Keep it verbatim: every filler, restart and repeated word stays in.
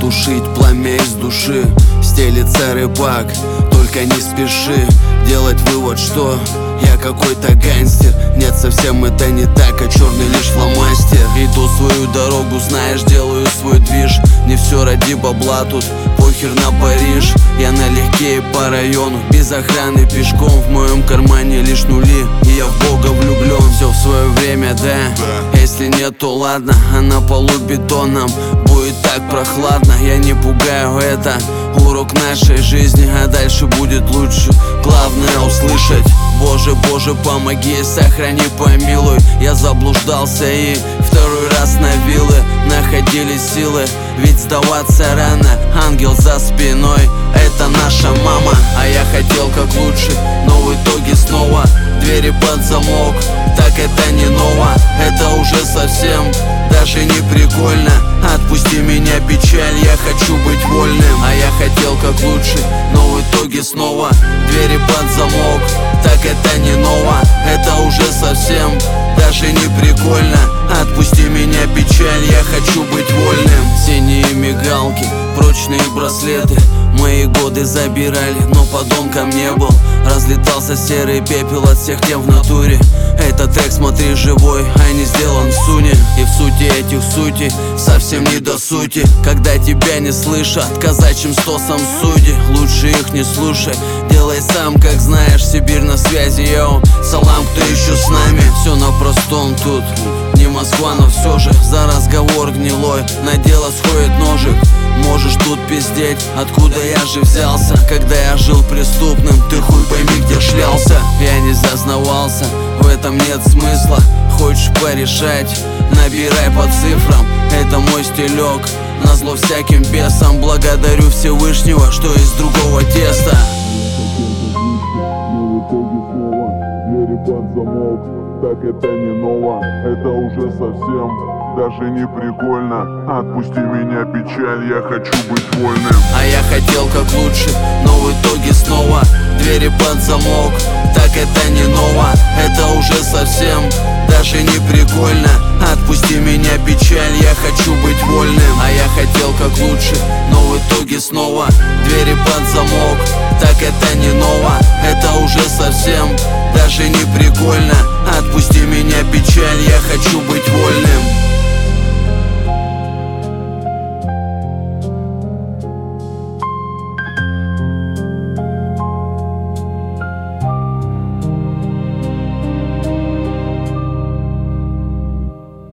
потушить пламя из души. Стелится рыбак, только не спеши делать вывод, что я какой-то гангстер. Нет, совсем это не так, а черный лишь фломастер. Иду свою дорогу, знаешь, делаю свой движ. Не все ради бабла, тут похер на Париж. Я налегке и по району, без охраны пешком. В моем кармане лишь нули, и я в Бога влюблен. Все в свое время, да, если нет, то ладно. А на полу бетоном будет так прохладно. Я не пугаю, это урок нашей жизни, а дальше будет лучше. Главное услышать: Боже, Боже, помоги, сохрани, помилуй. Я заблуждался и второй раз на вилы находили силы, ведь сдаваться рано. Ангел за спиной, это наша мама. А я хотел как лучше, но в итоге снова двери под замок. Так это не ново, это уже совсем даже не прикольно. Отпусти меня, печаль, я хочу быть вольным. А я хотел как лучше, но в итоге снова двери под замок. Так это не ново, это уже совсем даже не прикольно. Отпусти меня, печаль, я хочу быть вольным. Синие мигалки, прочные браслеты мои годы забирали, но подонком не был. Разлетался серый пепел от всех тем в натуре. Этот трек, смотри, живой, а не сделан в суне. И в сути этих сути совсем не до сути. Когда тебя не слышат казачьим стосом судьи, лучше их не слушай, делай сам, как знаешь. Сибирь на связи, йоу, салам, кто еще с нами. Все на простом тут, не Москва, но все же за разговор гнилой на дело сходит ножик. Можешь тут пиздеть, откуда я же взялся, когда я жил преступным, ты хуй пойми где шлялся. Я не зазнавался, в этом нет смысла. Хочешь порешать, набирай по цифрам, это мой стилек. Назло всяким бесам, благодарю Всевышнего, что из другого теста. Двери под замок, так это не ново, это уже совсем даже не прикольно. Отпусти меня, печаль, я хочу быть вольным. А я хотел как лучше, но в итоге снова двери под замок. Так это не ново, это уже совсем даже не прикольно. Отпусти меня, печаль, я хочу быть вольным. А я хотел как лучше, но в итоге снова двери под замок. Так это не ново, это уже совсем даже не прикольно. Отпусти меня, печаль, я хочу быть вольным.